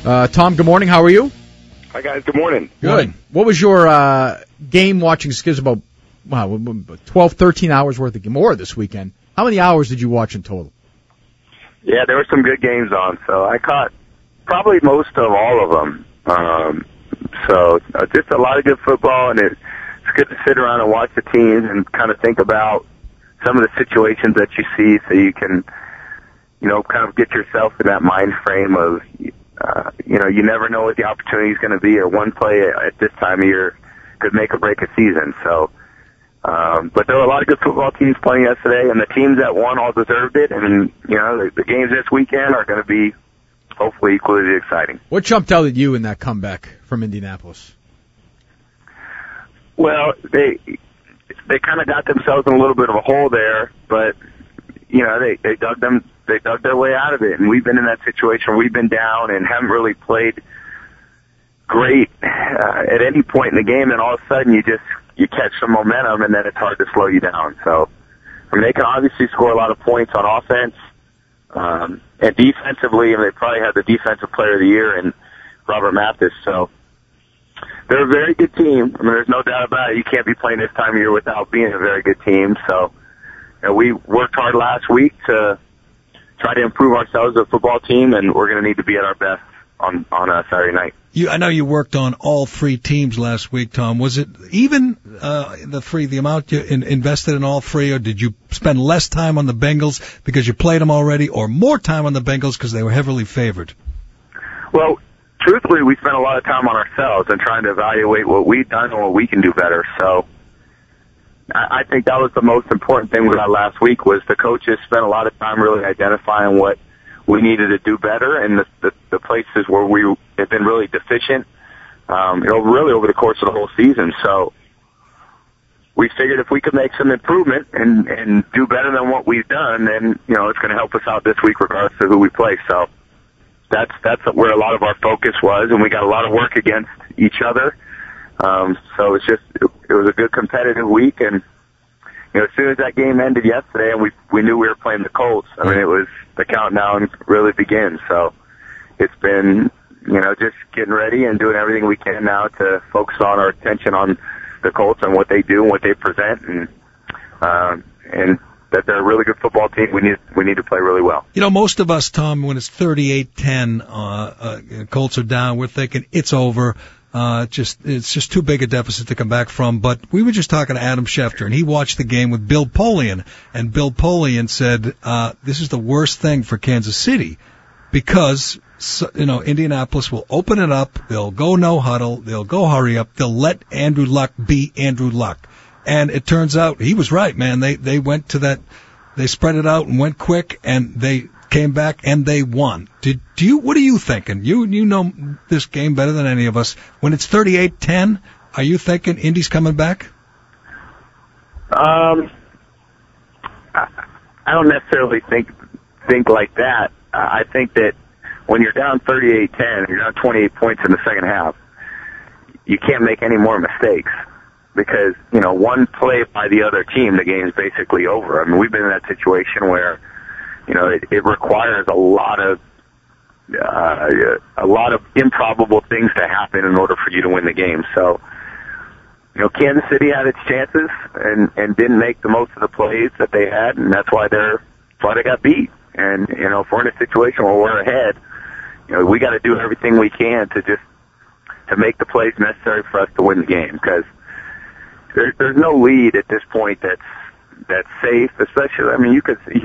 Tom, good morning. How are you? Hi, guys. Good morning. Good. What was your game watching skills about 12, 13 hours worth of game? More this weekend. How many hours did you watch in total? Yeah, there were some good games on, so I caught probably most of all of them. Just a lot of good football, and it's good to sit around and watch the teams and kind of think about some of the situations that you see so you can, kind of get yourself in that mind frame of, you never know what the opportunity is going to be, or one play at this time of year could make or break a season. So, but there were a lot of good football teams playing yesterday, and the teams that won all deserved it. And, the games this weekend are going to be hopefully equally exciting. What jumped out at you in that comeback from Indianapolis? Well, they kind of got themselves in a little bit of a hole there, but, they dug their way out of it, and we've been in that situation where we've been down and haven't really played great at any point in the game, and all of a sudden you catch some momentum, and then it's hard to slow you down. So, they can obviously score a lot of points on offense, and defensively, and they probably had the defensive player of the year in Robert Mathis. So they're a very good team. There's no doubt about it. You can't be playing this time of year without being a very good team. So, we worked hard last week to try to improve ourselves as a football team, and we're going to need to be at our best on Saturday night. I know you worked on all three teams last week, Tom. Was it even the amount you invested in all three, or did you spend less time on the Bengals because you played them already, or more time on the Bengals because they were heavily favored? Well, truthfully, we spent a lot of time on ourselves and trying to evaluate what we've done and what we can do better. So I think that was the most important thing we got last week, was the coaches spent a lot of time really identifying what we needed to do better and the places where we have been really deficient, really over the course of the whole season. So we figured if we could make some improvement and do better than what we've done, then, it's going to help us out this week regardless of who we play. So that's where a lot of our focus was, and we got a lot of work against each other. So it was a good competitive week, and as soon as that game ended yesterday, and we knew we were playing the Colts, it was the countdown really begins. So it's been just getting ready and doing everything we can now to focus on our attention on the Colts and what they do and what they present, and that they're a really good football team. We need to play really well. Most of us, Tom, when it's 38-10, Colts are down, we're thinking it's over. It's just too big a deficit to come back from. But we were just talking to Adam Schefter, and he watched the game with Bill Polian, and Bill Polian said, this is the worst thing for Kansas City because, Indianapolis will open it up. They'll go no huddle. They'll go hurry up. They'll let Andrew Luck be Andrew Luck. And it turns out he was right, man. They went to that, they spread it out and went quick, and they came back and they won. What are you thinking? You know this game better than any of us. When it's 38-10, are you thinking Indy's coming back? I don't necessarily think like that. I think that when you're down 38-10, you're down 28 points in the second half, you can't make any more mistakes. Because, one play by the other team, the game is basically over. We've been in that situation where, it requires a lot of improbable things to happen in order for you to win the game. So, Kansas City had its chances and didn't make the most of the plays that they had, and that's why they got beat. And, if we're in a situation where we're ahead, we got to do everything we can to make the plays necessary for us to win the game, because there's no lead at this point that's safe, especially,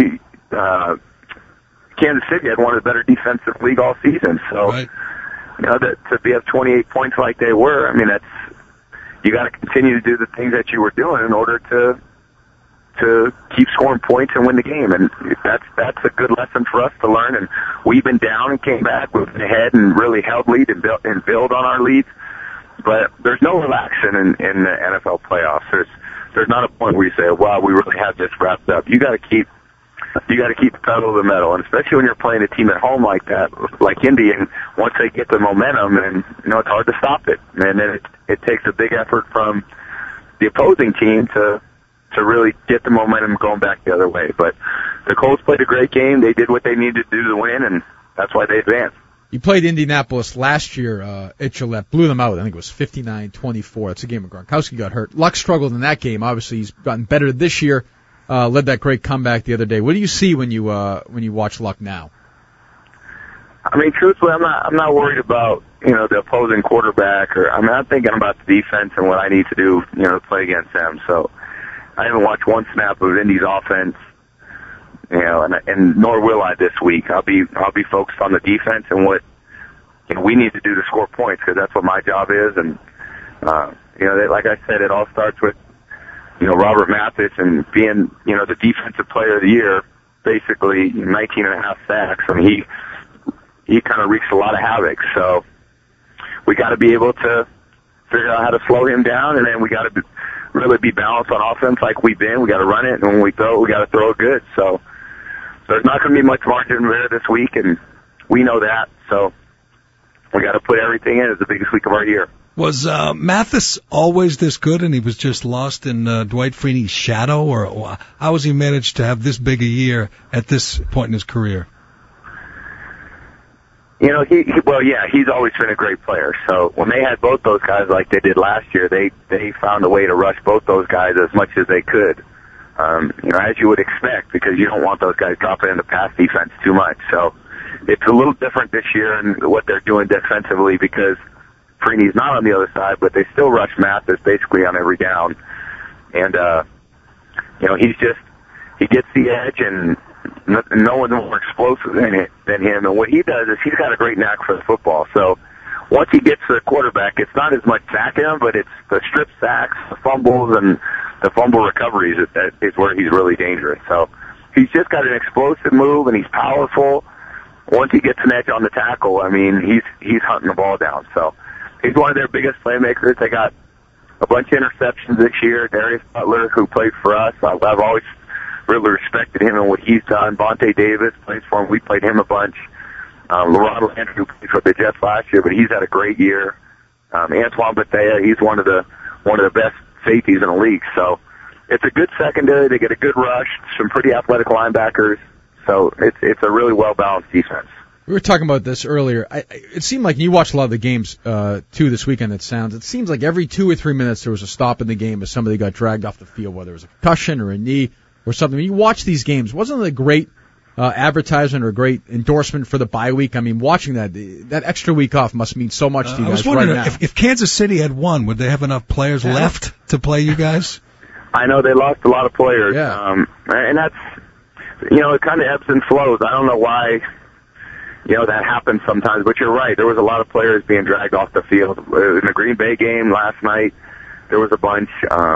Kansas City had one of the better defensive league all season. So, right. To be up 28 points like they were, you got to continue to do the things that you were doing in order to keep scoring points and win the game. And that's a good lesson for us to learn. And we've been down and came back with the head and really held lead and build on our leads. But there's no relaxing in the NFL playoffs. There's not a point where you say, "Wow, we really have this wrapped up." You got to keep the pedal to the metal, and especially when you're playing a team at home like that, like Indy. And once they get the momentum, and it's hard to stop it. And then it takes a big effort from the opposing team to really get the momentum going back the other way. But the Colts played a great game. They did what they needed to do to win, and that's why they advanced. You played Indianapolis last year at Gillette, blew them out. I think it was 59-24. That's a game where Gronkowski got hurt. Luck struggled in that game. Obviously, he's gotten better this year. Led that great comeback the other day. What do you see when you watch Luck now? I mean, truthfully, I'm not worried about, the opposing quarterback, I'm thinking about the defense and what I need to do, to play against them. So I haven't watched one snap of Indy's offense, and nor will I this week. I'll be focused on the defense and what we need to do to score points, because that's what my job is. And like I said, it all starts with Robert Mathis and being the defensive player of the year, basically 19.5 sacks. I mean, he kind of wreaks a lot of havoc. So we got to be able to figure out how to slow him down, and then we got to really be balanced on offense like we've been. We got to run it, and when we throw it, we got to throw it good. So there's not going to be much margin there this week, and we know that. So we got to put everything in as the biggest week of our year. Was Mathis always this good, and he was just lost in Dwight Freeney's shadow, or how has he managed to have this big a year at this point in his career? He's always been a great player. So when they had both those guys like they did last year, they found a way to rush both those guys as much as they could. As you would expect, because you don't want those guys dropping into pass defense too much. So it's a little different this year in what they're doing defensively, because Freeney's not on the other side, but they still rush Mathis basically on every down. And, he gets the edge, and no one's more explosive than him. And what he does is he's got a great knack for the football. So once he gets to the quarterback, it's not as much sacking him, but it's the strip sacks, the fumbles, and the fumble recoveries that is where he's really dangerous. So he's just got an explosive move, and he's powerful. Once he gets an edge on the tackle, I mean, he's hunting the ball down. So he's one of their biggest playmakers. They got a bunch of interceptions this year. Darius Butler, who played for us, I've always really respected him and what he's done. Vontae Davis plays for him. We played him a bunch. Laron Landry, who played for the Jets last year, but he's had a great year. Antoine Bethea, he's one of the best safeties in the league. So it's a good secondary. They get a good rush, some pretty athletic linebackers. So it's a really well-balanced defense. We were talking about this earlier. It seemed like, and you watched a lot of the games too this weekend, it seems like every 2 or 3 minutes there was a stop in the game as somebody got dragged off the field, whether it was a concussion or a knee or something. When you watch these games, wasn't it a great advertisement or a great endorsement for the bye week? I mean, watching that extra week off must mean so much to you guys. I was wondering, right now. If Kansas City had won, would they have enough players left to play you guys? I know they lost a lot of players. Yeah. And that's, it kind of ebbs and flows. I don't know why, that happens sometimes, but you're right. There was a lot of players being dragged off the field. In the Green Bay game last night, there was a bunch.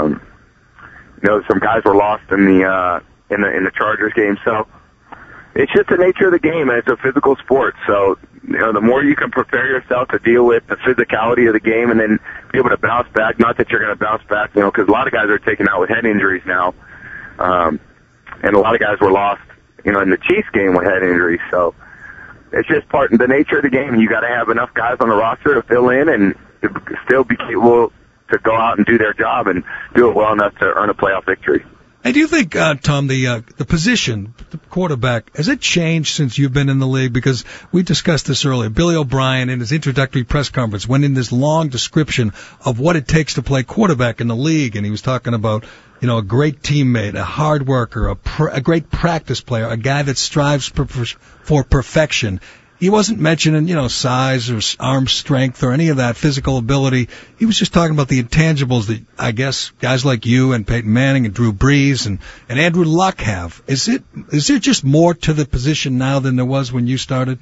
Some guys were lost in the Chargers game. So it's just the nature of the game, and it's a physical sport. So, the more you can prepare yourself to deal with the physicality of the game and then be able to bounce back, not that you're going to bounce back, because a lot of guys are taken out with head injuries now. And a lot of guys were lost, in the Chiefs game with head injuries. So it's just part of the nature of the game. You got to have enough guys on the roster to fill in and still be capable to go out and do their job and do it well enough to earn a playoff victory. Hey, do you think, Tom, the position, the quarterback, has it changed since you've been in the league? Because we discussed this earlier. Billy O'Brien, in his introductory press conference, went in this long description of what it takes to play quarterback in the league, and he was talking about, a great teammate, a hard worker, a great practice player, a guy that strives for perfection. He wasn't mentioning, size or arm strength or any of that physical ability. He was just talking about the intangibles that I guess guys like you and Peyton Manning and Drew Brees and Andrew Luck have. Is there just more to the position now than there was when you started?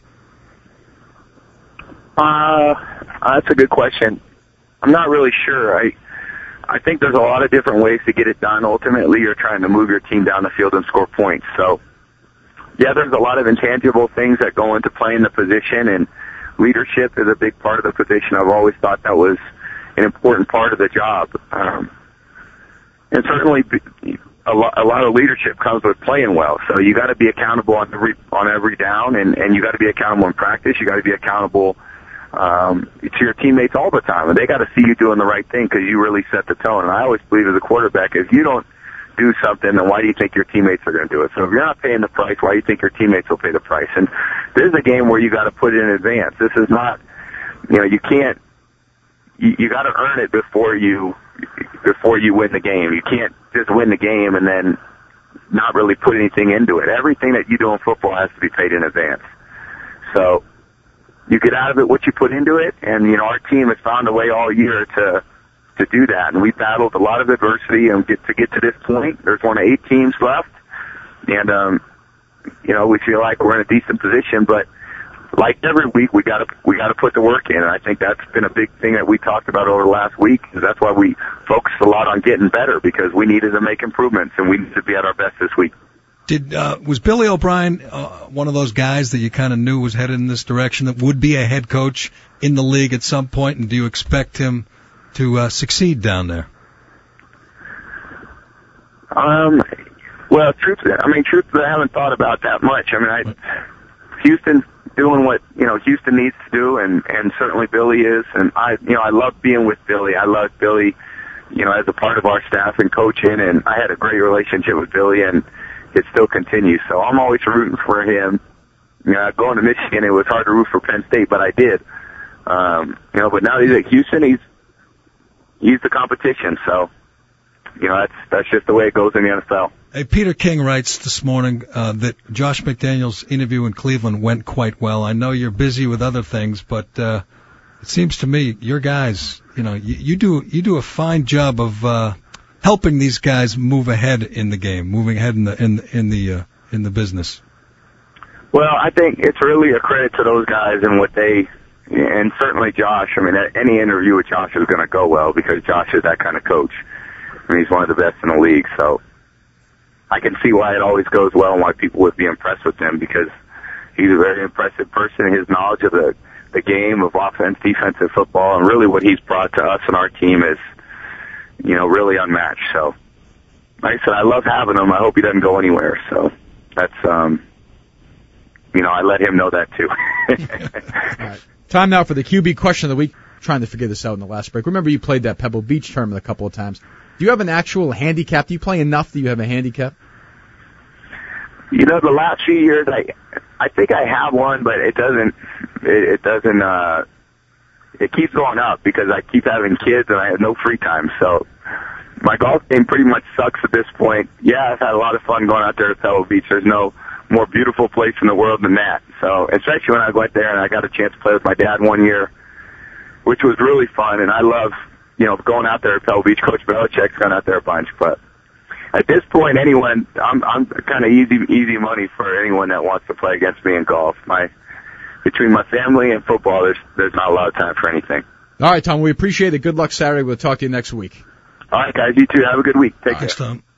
That's a good question. I'm not really sure. I think there's a lot of different ways to get it done. Ultimately, you're trying to move your team down the field and score points. So, yeah, there's a lot of intangible things that go into playing the position, and leadership is a big part of the position. I've always thought that was an important part of the job. And certainly a lot of leadership comes with playing well. So you got to be accountable on every down, and you got to be accountable in practice. You got to be accountable to your teammates all the time, and they got to see you doing the right thing because you really set the tone. And I always believe as a quarterback, if you don't do something, then why do you think your teammates are going to do it? So if you're not paying the price, why do you think your teammates will pay the price? And this is a game where you got to put it in advance. This is not, you can't, you got to earn it before you win the game. You can't just win the game and then not really put anything into it. Everything that you do in football has to be paid in advance. So you get out of it what you put into it, and our team has found a way all year to do that. And we battled a lot of adversity and get to this point. There's one of 8 teams left, and we feel like we're in a decent position, but like every week, we got to put the work in, and I think that's been a big thing that we talked about over the last week. Is that's why we focused a lot on getting better, because we needed to make improvements and we needed to be at our best this week. Was Billy O'Brien one of those guys that you kind of knew was headed in this direction, that would be a head coach in the league at some point, and do you expect him to succeed down there? Well, truthfully, I haven't thought about that much. Houston's doing what Houston needs to do, and certainly Billy is, and I love being with Billy. I love Billy, as a part of our staff and coaching, and I had a great relationship with Billy, and it still continues. So I'm always rooting for him. Going to Michigan, it was hard to root for Penn State, but I did. But now he's at Houston. He's the competition. So that's just the way it goes in the NFL. Hey, Peter King writes this morning that Josh McDaniels' interview in Cleveland went quite well. I know you're busy with other things, but it seems to me your guys, you do a fine job of helping these guys move ahead in the game, moving ahead in the business. Well, I think it's really a credit to those guys and what they, and certainly Josh. Any interview with Josh is going to go well because Josh is that kind of coach. He's one of the best in the league, so I can see why it always goes well and why people would be impressed with him, because he's a very impressive person. His knowledge of the game of offense, defensive football, and really what he's brought to us and our team is, really unmatched. So, like I said, I love having him. I hope he doesn't go anywhere. So that's, I let him know that too. All right. Time now for the QB question of the week. I'm trying to figure this out in the last break. Remember, you played that Pebble Beach tournament a couple of times. Do you have an actual handicap? Do you play enough that you have a handicap? The last few years, I think I have one, but it keeps going up because I keep having kids and I have no free time. So my golf game pretty much sucks at this point. Yeah, I've had a lot of fun going out there at Pebble Beach. There's no more beautiful place in the world than that. So especially when I went there and I got a chance to play with my dad one year, which was really fun, and I love going out there at Pebble Beach. Coach Belichick's gone out there a bunch, but at this point, I'm kind of easy money for anyone that wants to play against me in golf. Between my family and football, there's not a lot of time for anything. All right, Tom, we appreciate it. Good luck Saturday. We'll talk to you next week. All right, guys, you too. Have a good week. Take care. Thanks, Tom.